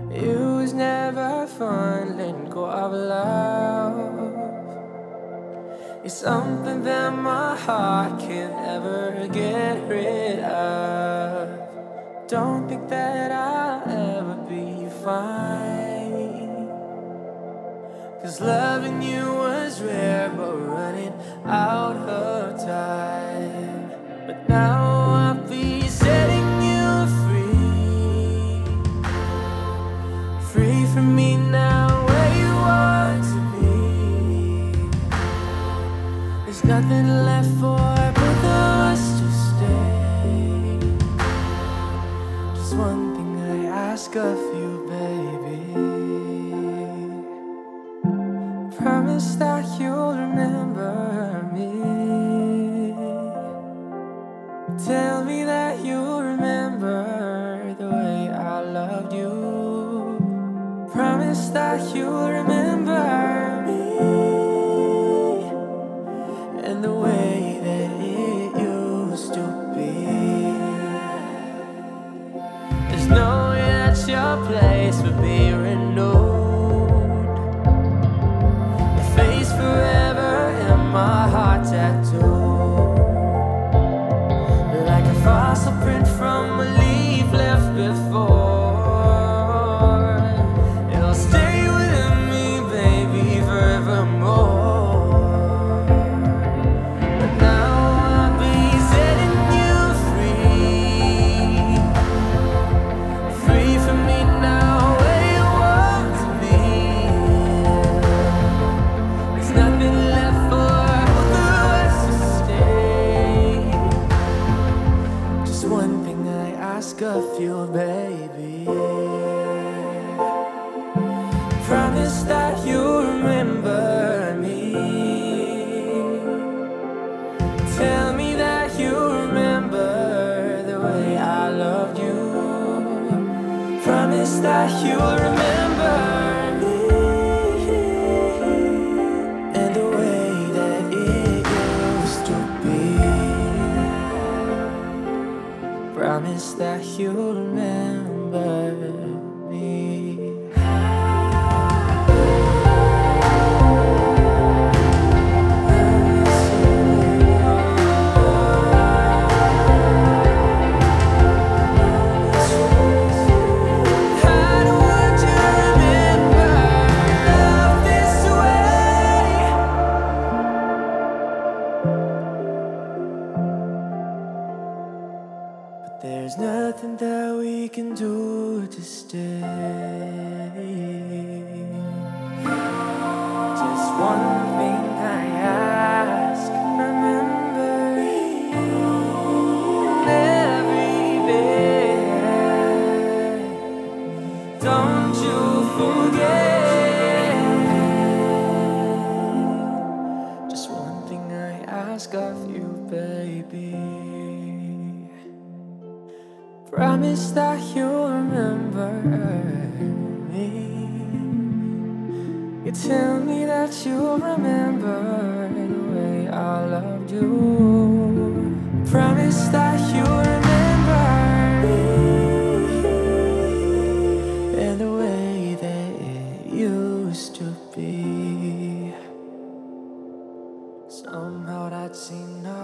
It was never fun letting go of love. It's something that my heart can't ever get rid of. Don't think that I'll ever be fine, 'cause loving you was rare, but running out of time. But now I'll be setting you free, free from me now, where you want to be. There's nothing left for both of us to stay. Just one thing I ask of you, baby. Promise that you'll remember me. Tell me that you'll remember the way I loved you. Promise that you'll remember me and the way that it used to be. There's no way that your place would be renewed. Your face forever and my heart tattooed, like a fossil print from a leaf left before. It'll stay with me, baby, forevermore. But now I'll be setting you free, free from me now, where you want to be. There's nothing left for both of us to stay. Just one thing I ask of you, baby. Promise that you'll remember me. Tell me that you'll remember the way I loved you. Promise that you'll remember me and the way that it used to be. Promise that you'll remember me. I don't want you to remember love this way. But there's nothing that we can do to stay. Just one thing I ask, remember every day. Don't you forget. Just one thing I ask of you, baby. Promise that you'll remember me. You tell me that you'll remember the way I loved you. Promise that you'll remember me and the way that it used to be. Somehow that seemed